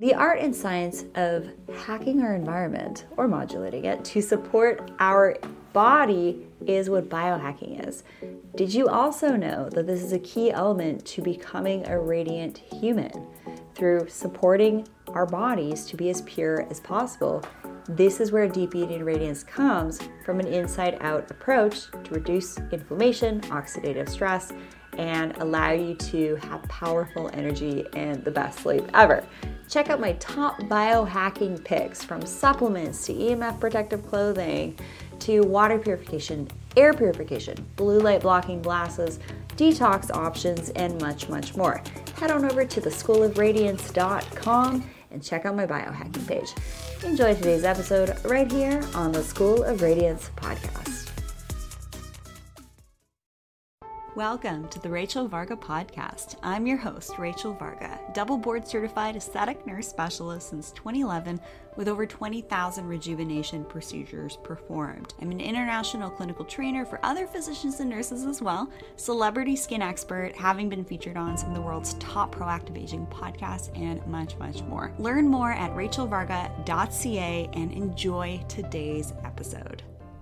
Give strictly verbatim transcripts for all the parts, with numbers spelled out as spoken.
The art and science of hacking our environment or modulating it to support our body is what biohacking is. Did you also know that this is a key element to becoming a radiant human? Through supporting our bodies to be as pure as possible, this is where deep eating radiance comes from an inside-out approach to reduce inflammation, oxidative stress, and allow you to have powerful energy and the best sleep ever. Check out my top biohacking picks, from supplements to E M F protective clothing to water purification, air purification, blue light blocking glasses, detox options, and much, much more. Head on over to the school of radiance dot com and check out my biohacking page. Enjoy today's episode right here on the School of Radiance podcast. Welcome to the Rachel Varga podcast. I'm your host, Rachel Varga, double board certified aesthetic nurse specialist since twenty eleven with over twenty thousand rejuvenation procedures performed. I'm an international clinical trainer for other physicians and nurses as well, celebrity skin expert, having been featured on some of the world's top proactive aging podcasts, and much, much more. Learn more at rachel varga dot c a and enjoy today's episode.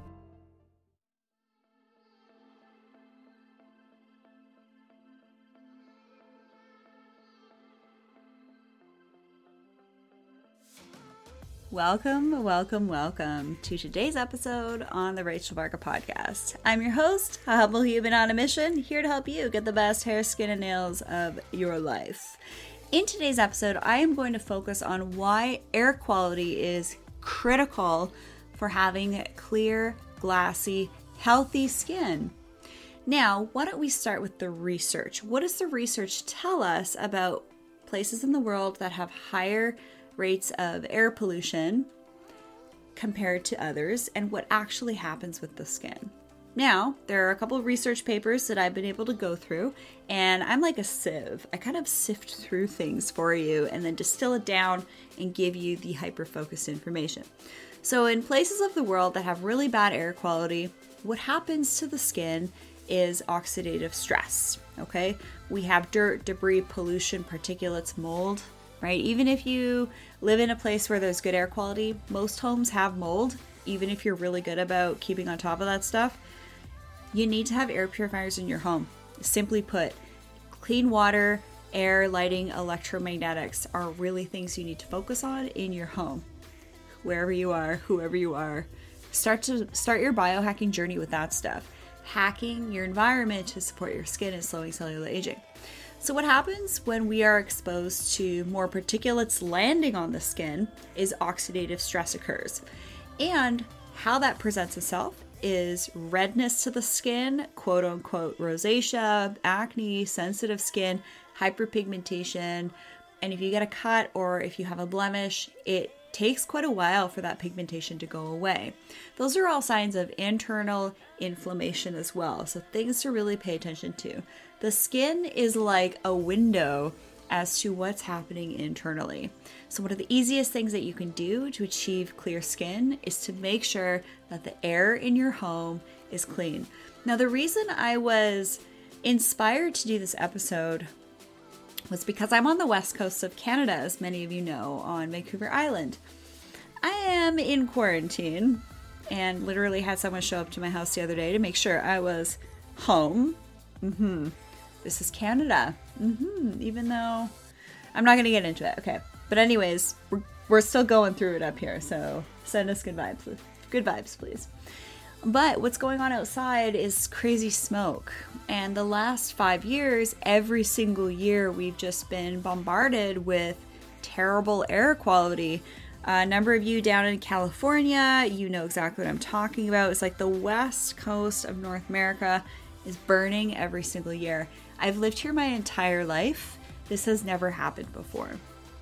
Welcome, welcome, welcome to today's episode on the Rachel Varga podcast. I'm your host, a humble human on a mission, here to help you get the best hair, skin, and nails of your life. In today's episode, I am going to focus on why air quality is critical for having clear, glassy, healthy skin. Now, why don't we start with the research? What does the research tell us about places in the world that have higher rates of air pollution compared to others, and what actually happens with the skin? Now, there are a couple of research papers that I've been able to go through, and I'm like a sieve. I kind of sift through things for you and then distill it down and give you the hyper-focused information. So in places of the world that have really bad air quality, what happens to the skin is oxidative stress, okay? We have dirt, debris, pollution, particulates, mold, right? Even if you live in a place where there's good air quality, most homes have mold. Even if you're really good about keeping on top of that stuff, you need to have air purifiers in your home. Simply put, clean water, air, lighting, electromagnetics are really things you need to focus on in your home. Wherever you are, whoever you are, start to start your biohacking journey with that stuff. Hacking your environment to support your skin and slowing cellular aging. So what happens when we are exposed to more particulates landing on the skin is oxidative stress occurs. And how that presents itself is redness to the skin, quote unquote rosacea, acne, sensitive skin, hyperpigmentation. And if you get a cut or if you have a blemish, it takes quite a while for that pigmentation to go away. Those are all signs of internal inflammation as well, so things to really pay attention to. The skin is like a window as to what's happening internally. So one of the easiest things that you can do to achieve clear skin is to make sure that the air in your home is clean. Now, the reason I was inspired to do this episode was because I'm on the west coast of Canada, as many of you know, on Vancouver Island. I am in quarantine and literally had someone show up to my house the other day to make sure I was home. Mm-hmm. This is Canada. Mm-hmm. Even though I'm not going to get into it. Okay. But anyways, we're, we're still going through it up here. So send us good vibes. Good vibes, please. But what's going on outside is crazy smoke. And the last five years, every single year, we've just been bombarded with terrible air quality. A number of you down in California, you know exactly what I'm talking about. It's like the west coast of North America is burning every single year. I've lived here my entire life. This has never happened before.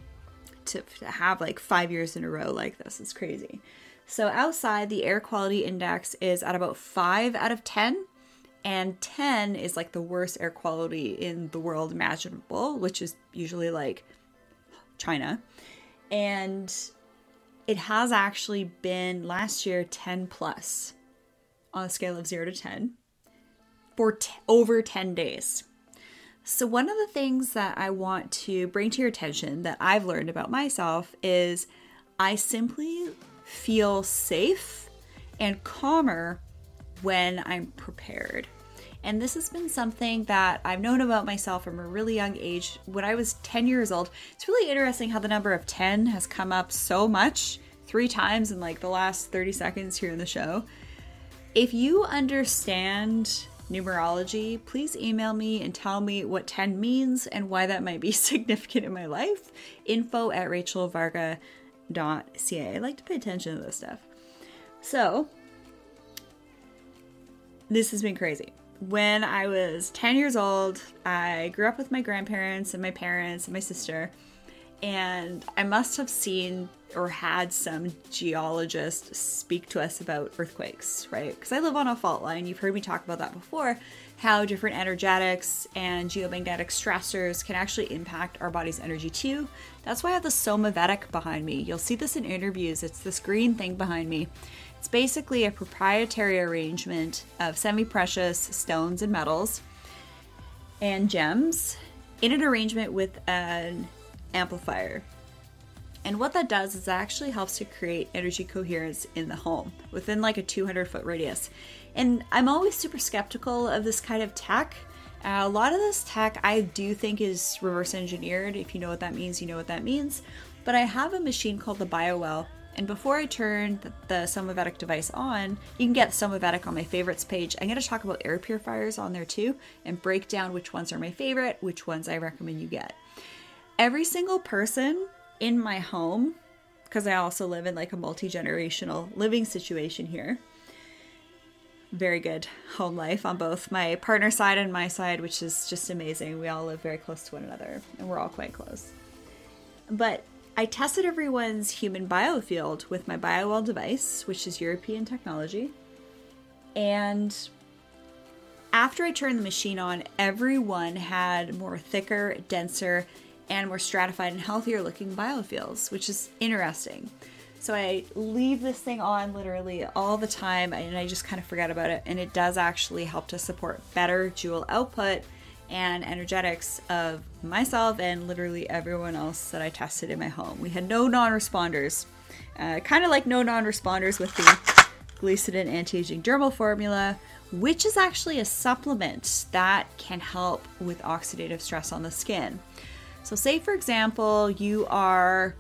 To, to have like five years in a row like this is crazy. So outside, the air quality index is at about five out of ten, and ten is like the worst air quality in the world imaginable, which is usually like China. And it has actually been last year ten plus on a scale of zero to ten for t- over ten days. So one of the things that I want to bring to your attention that I've learned about myself is I simply feel safe and calmer when I'm prepared. And this has been something that I've known about myself from a really young age. When I was ten years old, it's really interesting how the number of ten has come up so much, three times in like the last thirty seconds here in the show. If you understand numerology, please email me and tell me what ten means and why that might be significant in my life. Info at rachel varga dot c a. I like to pay attention to this stuff. So, this has been crazy. When I was ten years old, I grew up with my grandparents and my parents and my sister, and I must have seen or had some geologist speak to us about earthquakes, right? Because I live on a fault line. You've heard me talk about that before, how different energetics and geomagnetic stressors can actually impact our body's energy too. That's why I have the Soma Vedic behind me. You'll see this in interviews. It's this green thing behind me. It's basically a proprietary arrangement of semi-precious stones and metals and gems in an arrangement with an amplifier. And what that does is it actually helps to create energy coherence in the home within like a two hundred foot radius. And I'm always super skeptical of this kind of tech. Uh, a lot of this tech I do think is reverse engineered. If you know what that means, you know what that means. But I have a machine called the BioWell. And before I turn the, the Soma Vedic device on, you can get Soma Vedic on my favorites page. I'm going to talk about air purifiers on there too and break down which ones are my favorite, which ones I recommend you get. Every single person in my home, because I also live in like a multi-generational living situation here. Very good home life on both my partner's side and my side, which is just amazing. We all live very close to one another and we're all quite close. But I tested everyone's human biofield with my BioWell device, which is European technology. And after I turned the machine on, everyone had more thicker, denser, and more stratified and healthier looking biofields, which is interesting. So I leave this thing on literally all the time and I just kind of forget about it. And it does actually help to support better joule output and energetics of myself and literally everyone else that I tested in my home. We had no non-responders, uh, kind of like no non-responders with the Glycidin Anti-Aging Dermal Formula, which is actually a supplement that can help with oxidative stress on the skin. So say, for example, you are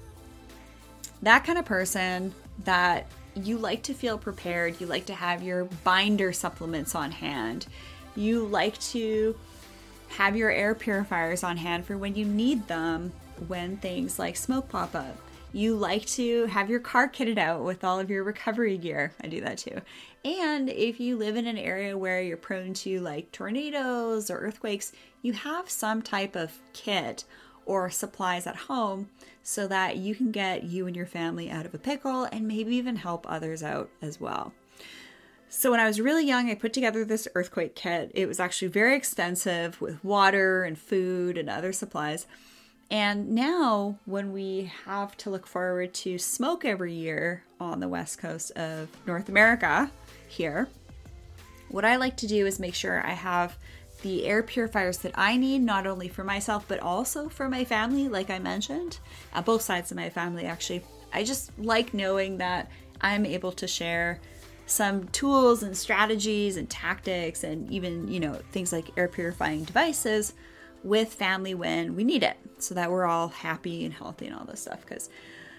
that kind of person that you like to feel prepared. You like to have your binder supplements on hand. You like to have your air purifiers on hand for when you need them when things like smoke pop up. You like to have your car kitted out with all of your recovery gear. I do that too. And if you live in an area where you're prone to like tornadoes or earthquakes, you have some type of kit or supplies at home so that you can get you and your family out of a pickle and maybe even help others out as well. So when I was really young, I put together this earthquake kit. It was actually very extensive with water and food and other supplies. And now when we have to look forward to smoke every year on the west coast of North America here, what I like to do is make sure I have the air purifiers that I need, not only for myself, but also for my family, like I mentioned, uh, both sides of my family, actually. I just like knowing that I'm able to share some tools and strategies and tactics and even, you know, things like air purifying devices with family when we need it so that we're all happy and healthy and all this stuff. Because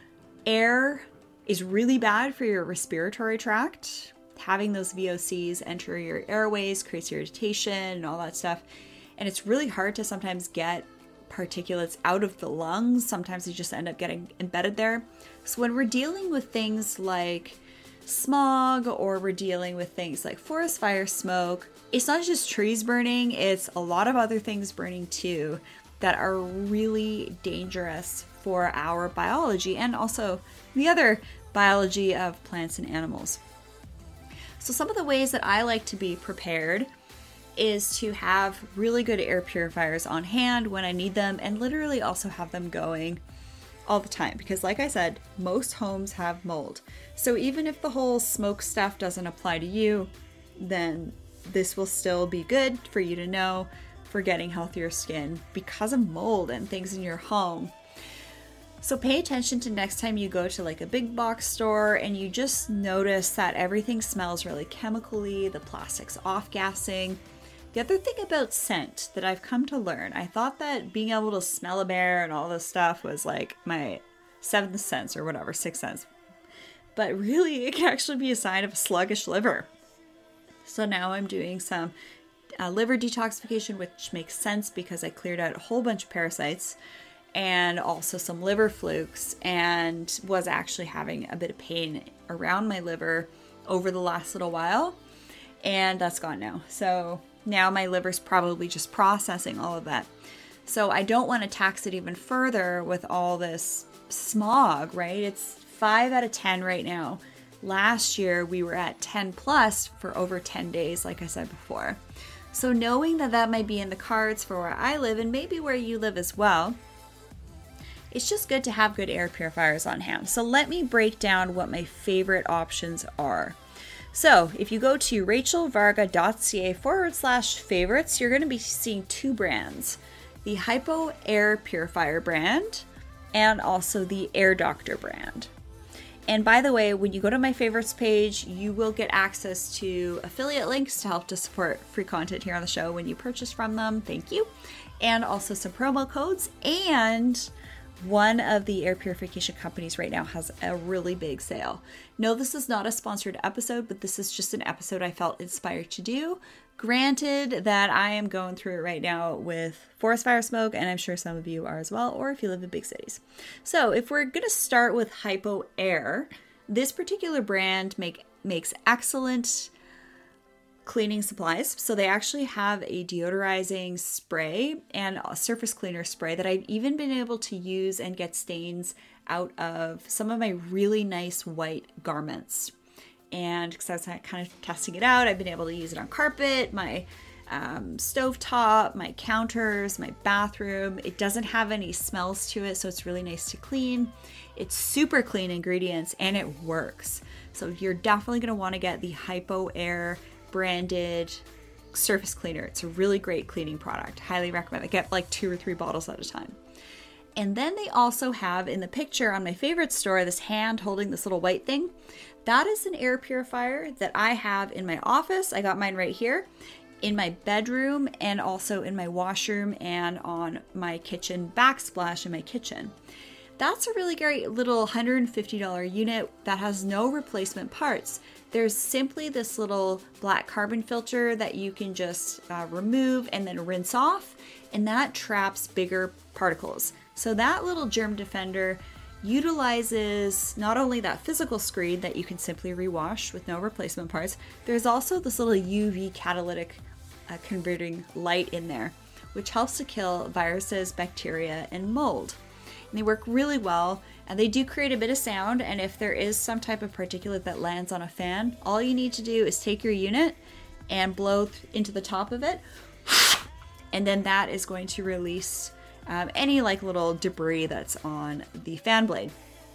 air is really bad for your respiratory tract. Having those V O Cs enter your airways creates irritation and all that stuff. And it's really hard to sometimes get particulates out of the lungs. Sometimes they just end up getting embedded there. So when we're dealing with things like smog or we're dealing with things like forest fire smoke, it's not just trees burning, it's a lot of other things burning too that are really dangerous for our biology and also the other biology of plants and animals. So some of the ways that I like to be prepared is to have really good air purifiers on hand when I need them and literally also have them going all the time. Because like I said, most homes have mold. So even if the whole smoke stuff doesn't apply to you, then this will still be good for you to know for getting healthier skin because of mold and things in your home. So pay attention to next time you go to like a big box store and you just notice that everything smells really chemically, the plastic's off-gassing. The other thing about scent that I've come to learn, I thought that being able to smell a bear and all this stuff was like my seventh sense or whatever, sixth sense. But really, it can actually be a sign of a sluggish liver. So now I'm doing some uh, liver detoxification, which makes sense because I cleared out a whole bunch of parasites and also some liver flukes, and was actually having a bit of pain around my liver over the last little while. And that's gone now. So now my liver's probably just processing all of that. So I don't want to tax it even further with all this smog, right? It's five out of ten right now. Last year we were at ten plus for over ten days, like I said before. So knowing that that might be in the cards for where I live and maybe where you live as well, it's just good to have good air purifiers on hand. So let me break down what my favorite options are. So if you go to rachelvarga.ca forward slash favorites, you're going to be seeing two brands, the Hypo Air Purifier brand and also the Air Doctor brand. And by the way, when you go to my favorites page, you will get access to affiliate links to help to support free content here on the show when you purchase from them. Thank you. And also some promo codes. And one of the air purification companies right now has a really big sale. No, this is not a sponsored episode, but this is just an episode I felt inspired to do. Granted that I am going through it right now with forest fire smoke, and I'm sure some of you are as well, or if you live in big cities. So if we're going to start with Hypo Air, this particular brand make, makes excellent cleaning supplies. So they actually have a deodorizing spray and a surface cleaner spray that I've even been able to use and get stains out of some of my really nice white garments. And because I was kind of testing it out, I've been able to use it on carpet, my um, stovetop, my counters, my bathroom. It doesn't have any smells to it, so it's really nice to clean. It's super clean ingredients and it works. So you're definitely going to want to get the Hypo Air branded surface cleaner. It's a really great cleaning product. Highly recommend it. Get like two or three bottles at a time. And then they also have in the picture on my favorite store, this hand holding this little white thing. That is an air purifier that I have in my office. I got mine right here, in my bedroom, and also in my washroom and on my kitchen backsplash in my kitchen. That's a really great little one hundred fifty dollars unit that has no replacement parts. There's simply this little black carbon filter that you can just uh, remove and then rinse off, and that traps bigger particles. So that little germ defender utilizes not only that physical screen that you can simply rewash with no replacement parts, there's also this little U V catalytic uh, converting light in there, which helps to kill viruses, bacteria, and mold. And they work really well, and they do create a bit of sound, and if there is some type of particulate that lands on a fan, all you need to do is take your unit and blow th- into the top of it, and then that is going to release um, any like little debris that's on the fan blade.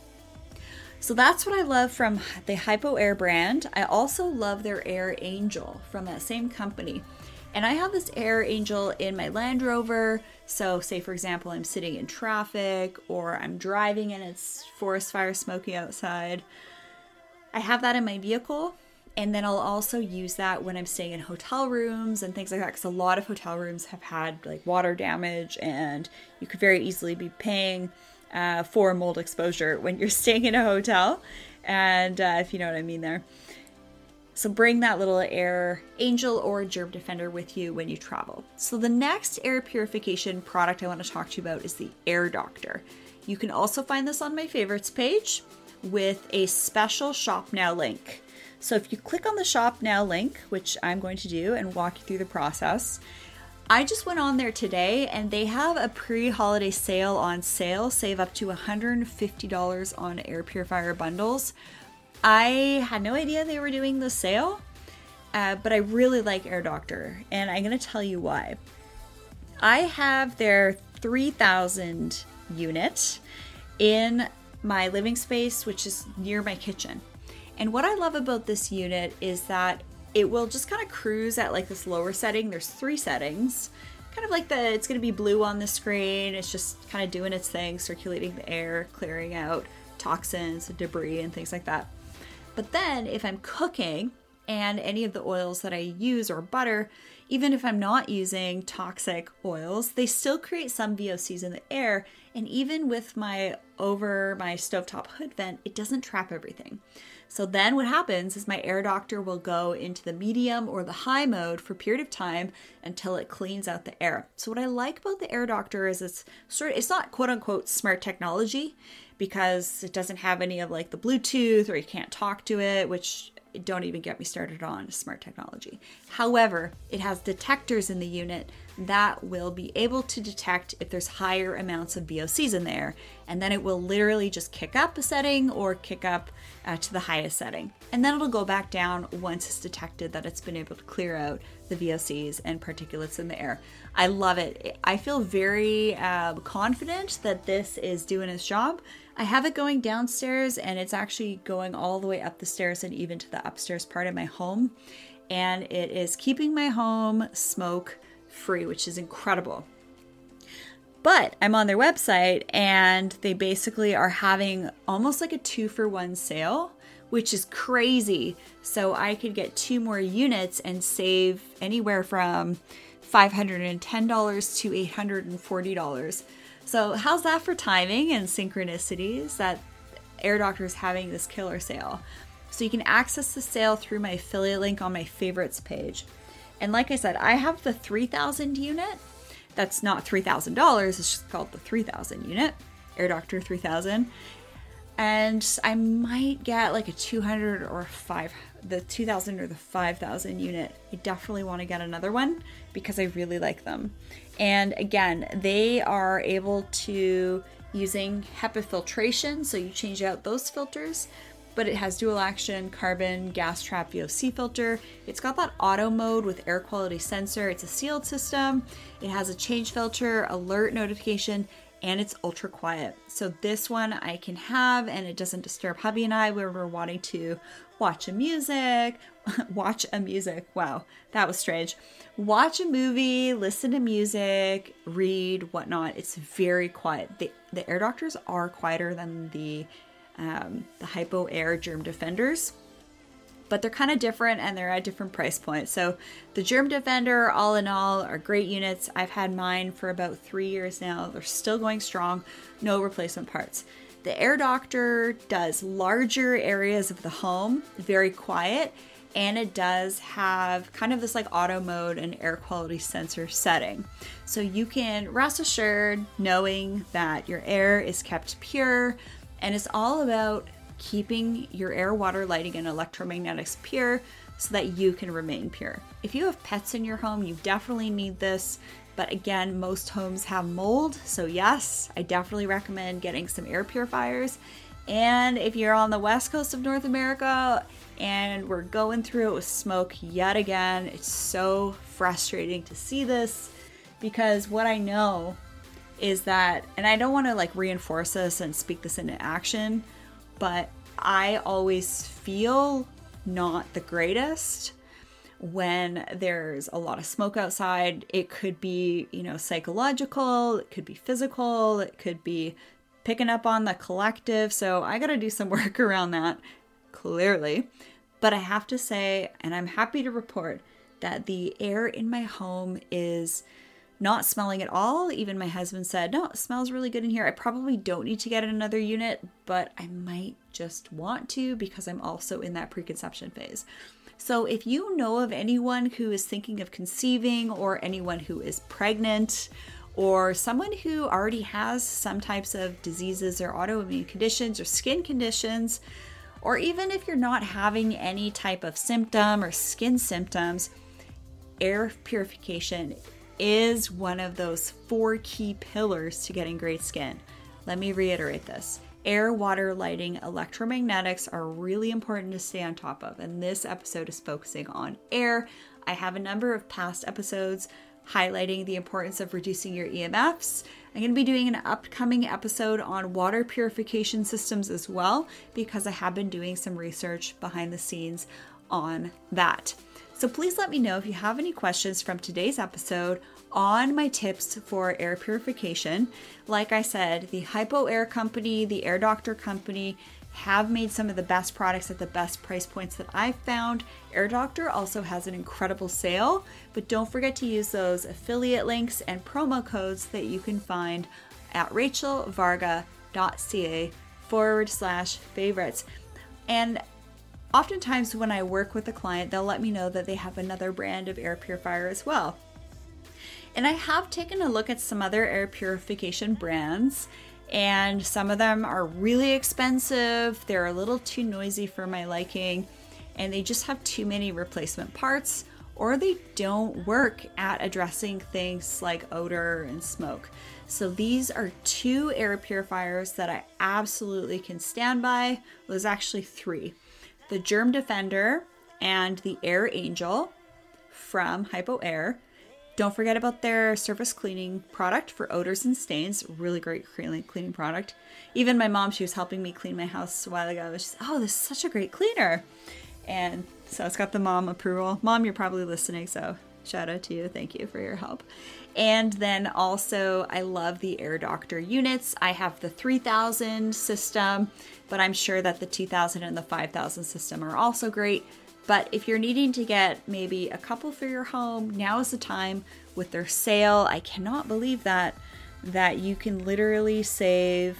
So that's what I love from the Hypo Air brand. I also love their Air Angel from that same company. And I have this Air Angel in my Land Rover. So say, for example, I'm sitting in traffic or I'm driving and it's forest fire smoky outside. I have that in my vehicle. And then I'll also use that when I'm staying in hotel rooms and things like that. Because a lot of hotel rooms have had like water damage and you could very easily be paying uh, for mold exposure when you're staying in a hotel. And uh, if you know what I mean there. So bring that little Air Angel or Germ Defender with you when you travel. So the next air purification product I want to talk to you about is the Air Doctor. You can also find this on my favorites page with a special Shop Now link. So if you click on the Shop Now link, which I'm going to do and walk you through the process, I just went on there today and they have a pre-holiday sale on sale, save up to one hundred fifty dollars on air purifier bundles. I had no idea they were doing the sale, uh, but I really like Air Doctor, and I'm going to tell you why. I have their three thousand unit in my living space, which is near my kitchen. And what I love about this unit is that it will just kind of cruise at like this lower setting. There's three settings, kind of like the, it's going to be blue on the screen. It's just kind of doing its thing, circulating the air, clearing out toxins, debris, and things like that. But then if I'm cooking and any of the oils that I use or butter, even if I'm not using toxic oils, they still create some V O Cs in the air. And even with my over my stovetop hood vent, it doesn't trap everything. So then what happens is my air doctor will go into the medium or the high mode for a period of time until it cleans out the air. So what I like about the air doctor is it's sort of, it's not quote unquote smart technology, because it doesn't have any of like the Bluetooth, or you can't talk to it, which don't even get me started on smart technology. However, it has detectors in the unit that will be able to detect if there's higher amounts of V O Cs in there. And then it will literally just kick up a setting or kick up uh, to the highest setting. And then it'll go back down once it's detected that it's been able to clear out the V O Cs and particulates in the air. I love it. I feel very uh, confident that this is doing its job. I have it going downstairs, and it's actually going all the way up the stairs and even to the upstairs part of my home. And it is keeping my home smoke free, which is incredible. But I'm on their website, and they basically are having almost like a two for one sale, which is crazy. So I could get two more units and save anywhere from five hundred ten dollars to eight hundred forty dollars. So how's that for timing and synchronicities that Air Doctor is having this killer sale? So you can access the sale through my affiliate link on my favorites page. And like I said, I have the three thousand unit. That's not three thousand dollars. It's just called the three thousand unit, Air Doctor three thousand. And I might get like a two hundred or five, the two thousand or the five thousand unit. I definitely want to get another one because I really like them. And again, they are able to using HEPA filtration. So you change out those filters, but it has dual action carbon gas trap V O C filter. It's got that auto mode with air quality sensor. It's a sealed system. It has a change filter, alert notification, and it's ultra quiet. So this one I can have, and it doesn't disturb hubby and I where we're wanting to watch a music, watch a music. Wow, that was strange. Watch a movie, listen to music, read, whatnot. It's very quiet. The, the Air Doctors are quieter than the um, the Hypo Air Germ Defenders, but they're kind of different and they're at different price points. So the Germ Defender, all in all, are great units. I've had mine for about three years now. They're still going strong, no replacement parts. The Air Doctor does larger areas of the home, very quiet, and it does have kind of this like auto mode and air quality sensor setting. So you can rest assured knowing that your air is kept pure, and it's all about keeping your air, water, lighting, and electromagnetics pure so that you can remain pure. If you have pets in your home, you definitely need this. But again, most homes have mold. So yes, I definitely recommend getting some air purifiers. And if you're on the west coast of North America and we're going through it with smoke yet again, it's so frustrating to see this, because what I know is that, and I don't want to like reinforce this and speak this into action, but I always feel not the greatest when there's a lot of smoke outside. It could be, you know, psychological, it could be physical, it could be picking up on the collective. So I got to do some work around that, clearly. But I have to say, and I'm happy to report, that the air in my home is not smelling at all. Even my husband said, no, it smells really good in here. I probably don't need to get another unit, but I might just want to because I'm also in that preconception phase. So if you know of anyone who is thinking of conceiving, or anyone who is pregnant, or someone who already has some types of diseases or autoimmune conditions or skin conditions, or even if you're not having any type of symptom or skin symptoms, air purification is one of those four key pillars to getting great skin. Let me reiterate this. Air, water, lighting, electromagnetics are really important to stay on top of, and this episode is focusing on air. I have a number of past episodes highlighting the importance of reducing your E M Fs. I'm going to be doing an upcoming episode on water purification systems as well, because I have been doing some research behind the scenes on that. So please let me know if you have any questions from today's episode on my tips for air purification. Like I said, the HypoAir company, the Air Doctor company have made some of the best products at the best price points that I've found. Air Doctor also has an incredible sale, but don't forget to use those affiliate links and promo codes that you can find at rachelvarga.ca forward slash favorites. And oftentimes when I work with a client, they'll let me know that they have another brand of air purifier as well. And I have taken a look at some other air purification brands, and some of them are really expensive. They're a little too noisy for my liking, and they just have too many replacement parts, or they don't work at addressing things like odor and smoke. So these are two air purifiers that I absolutely can stand by. Well, there's actually three. The Germ Defender and the Air Angel from HypoAir. Don't forget about their surface cleaning product for odors and stains. Really great cleaning product. Even my mom, she was helping me clean my house a while ago. She said, oh, this is such a great cleaner. And so it's got the mom approval. Mom, you're probably listening, so shout out to you. Thank you for your help. And then also, I love the Air Doctor units. I have the three thousand system, but I'm sure that the two thousand and the five thousand system are also great. But if you're needing to get maybe a couple for your home, now is the time with their sale. I cannot believe that, that you can literally save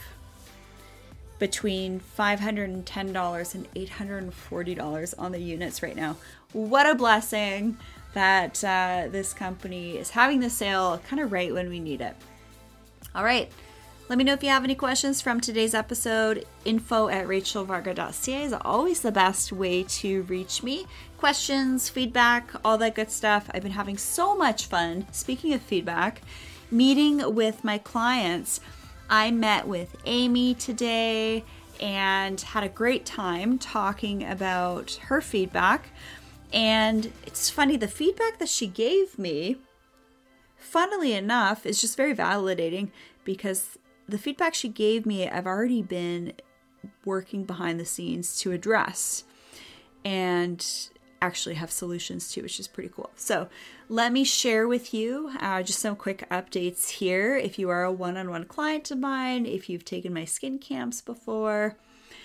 between five hundred ten dollars and eight hundred forty dollars on the units right now. What a blessing that uh, this company is having the sale kind of right when we need it. All right. Let me know if you have any questions from today's episode. Info at rachelvarga.ca is always the best way to reach me. Questions, feedback, all that good stuff. I've been having so much fun, speaking of feedback, meeting with my clients. I met with Amy today and had a great time talking about her feedback. And it's funny, the feedback that she gave me, funnily enough, is just very validating, because the feedback she gave me, I've already been working behind the scenes to address and actually have solutions to, which is pretty cool. So let me share with you uh, just some quick updates here. If you are a one-on-one client of mine, if you've taken my skin camps before.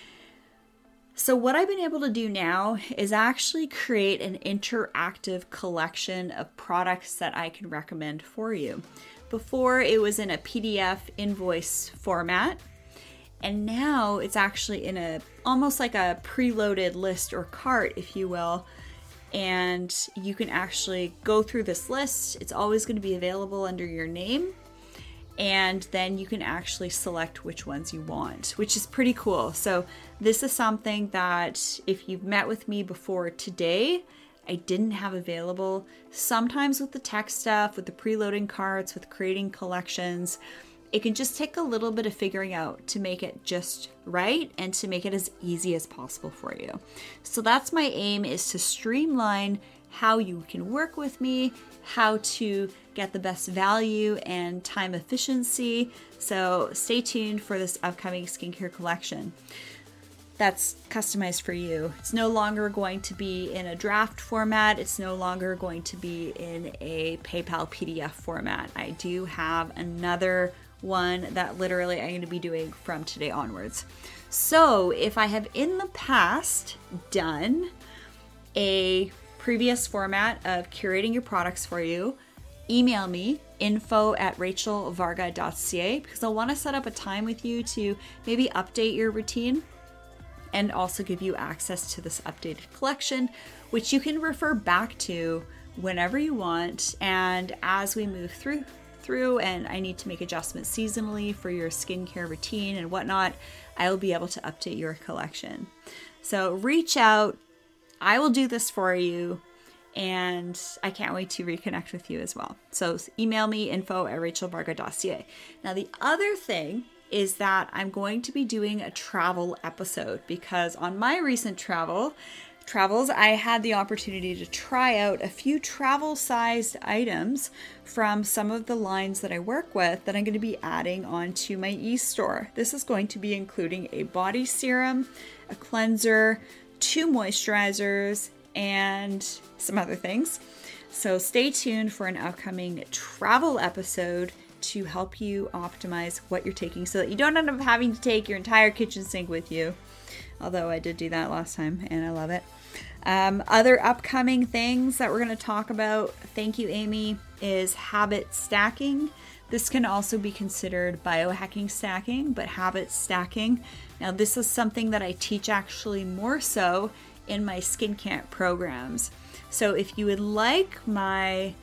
So what I've been able to do now is actually create an interactive collection of products that I can recommend for you. Before, it was in a P D F invoice format, and now it's actually in a almost like a preloaded list or cart, if you will, and you can actually go through this list. It's always going to be available under your name, and then you can actually select which ones you want, which is pretty cool. So this is something that if you've met with me before today, I didn't have available. Sometimes with the tech stuff, with the preloading carts, with creating collections, it can just take a little bit of figuring out to make it just right and to make it as easy as possible for you. So that's my aim, is to streamline how you can work with me, how to get the best value and time efficiency. So stay tuned for this upcoming skincare collection that's customized for you. It's no longer going to be in a draft format. It's no longer going to be in a PayPal P D F format. I do have another one that literally I'm going to be doing from today onwards. So if I have in the past done a previous format of curating your products for you, email me, info at rachelvarga.ca, because I want to set up a time with you to maybe update your routine and also give you access to this updated collection, which you can refer back to whenever you want. And as we move through through and I need to make adjustments seasonally for your skincare routine and whatnot, I will be able to update your collection. So reach out. I will do this for you, and I can't wait to reconnect with you as well. So email me, info at rachelvarga.ca. Now, the other thing is that I'm going to be doing a travel episode, because on my recent travel travels, I had the opportunity to try out a few travel-sized items from some of the lines that I work with that I'm going to be adding onto my e-store. This is going to be including a body serum, a cleanser, two moisturizers, and some other things. So stay tuned for an upcoming travel episode to help you optimize what you're taking so that you don't end up having to take your entire kitchen sink with you. Although I did do that last time and I love it. Um, other upcoming things that we're going to talk about, thank you, Amy, is habit stacking. This can also be considered biohacking stacking, but habit stacking. Now, this is something that I teach actually more so in my Skin Camp programs. So if you would like my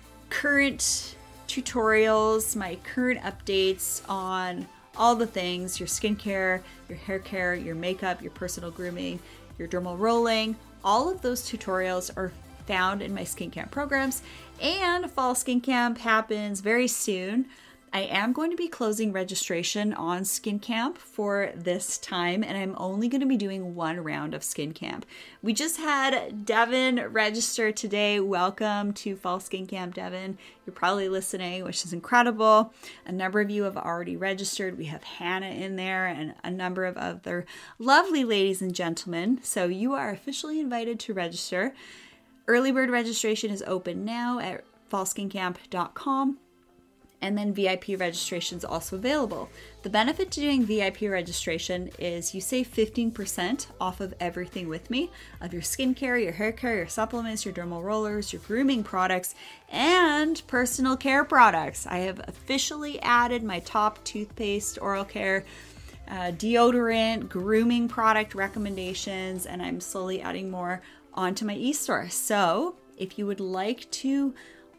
current tutorials, my current updates on all the things, your skincare, your hair care, your makeup, your personal grooming, your dermal rolling, all of those tutorials are found in my Skin Camp programs, and Fall Skin Camp happens very soon. I am going to be closing registration on Skin Camp for this time, and I'm only going to be doing one round of Skin Camp. We just had Devin register today. Welcome to Fall Skin Camp, Devin. You're probably listening, which is incredible. A number of you have already registered. We have Hannah in there and a number of other lovely ladies and gentlemen. So you are officially invited to register. Early bird registration is open now at fall skin camp dot com. And then V I P registration is also available. The benefit to doing V I P registration is you save fifteen percent off of everything with me, of your skincare, your hair care, your supplements, your dermal rollers, your grooming products, and personal care products. I have officially added my top toothpaste, oral care, uh, deodorant, grooming product recommendations, and I'm slowly adding more onto my e-store. So if you would like to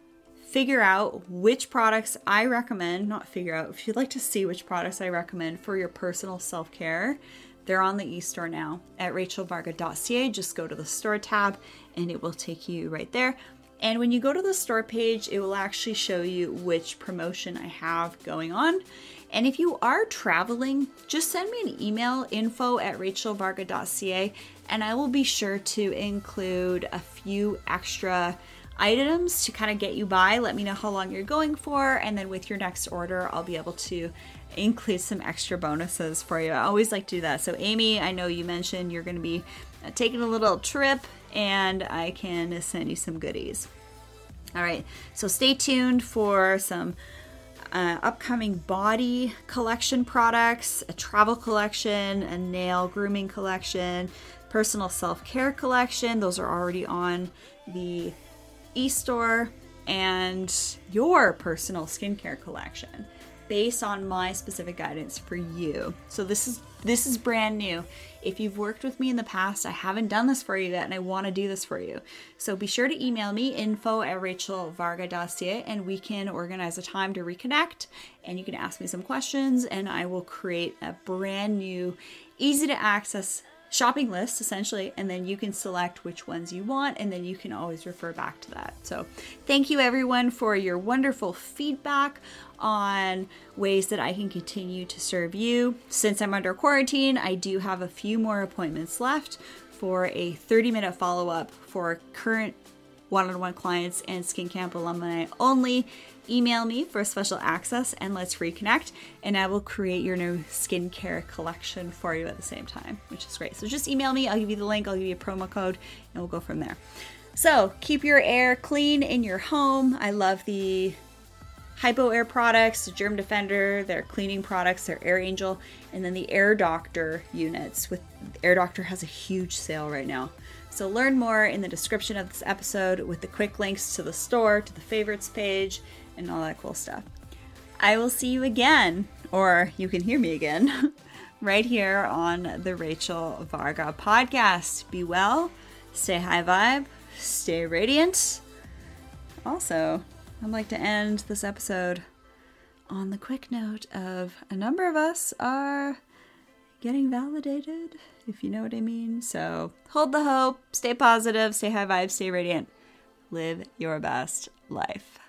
figure out which products I recommend, not figure out, if you'd like to see which products I recommend for your personal self-care, they're on the e-store now at rachel varga dot c a. Just go to the store tab and it will take you right there. And when you go to the store page, it will actually show you which promotion I have going on. And if you are traveling, just send me an email, info at rachel varga dot c a, and I will be sure to include a few extra items to kind of get you by. Let me know how long you're going for, and then with your next order I'll be able to include some extra bonuses for you. I always like to do that. So Amy, I know you mentioned you're going to be taking a little trip, and I can send you some goodies. All right, so stay tuned for some uh, upcoming body collection products, a travel collection, a nail grooming collection, personal self-care collection. Those are already on the e-store, and your personal skincare collection based on my specific guidance for you. So this is this is brand new. If you've worked with me in the past, I haven't done this for you yet, and I want to do this for you. So be sure to email me, info at rachel varga dot c a, and we can organize a time to reconnect, and you can ask me some questions, and I will create a brand new, easy to access shopping list essentially, and then you can select which ones you want, and then you can always refer back to that. So thank you everyone for your wonderful feedback on ways that I can continue to serve you. Since I'm under quarantine, I do have a few more appointments left for a thirty minute follow-up for current one-on-one clients and Skin Camp alumni only. Email me for special access and let's reconnect, and I will create your new skincare collection for you at the same time, which is great. So just email me, I'll give you the link, I'll give you a promo code, and we'll go from there. So keep your air clean in your home. I love the Hypo Air products, the Germ Defender, their cleaning products, their Air Angel, and then the Air Doctor units. With Air Doctor has a huge sale right now. So learn more in the description of this episode with the quick links to the store, to the favorites page, and all that cool stuff. I will see you again, or you can hear me again, right here on the Rachel Varga podcast. Be well, stay high vibe, stay radiant. Also, I'd like to end this episode on the quick note of a number of us are getting validated, if you know what I mean. So hold the hope, stay positive, stay high vibe, stay radiant, live your best life.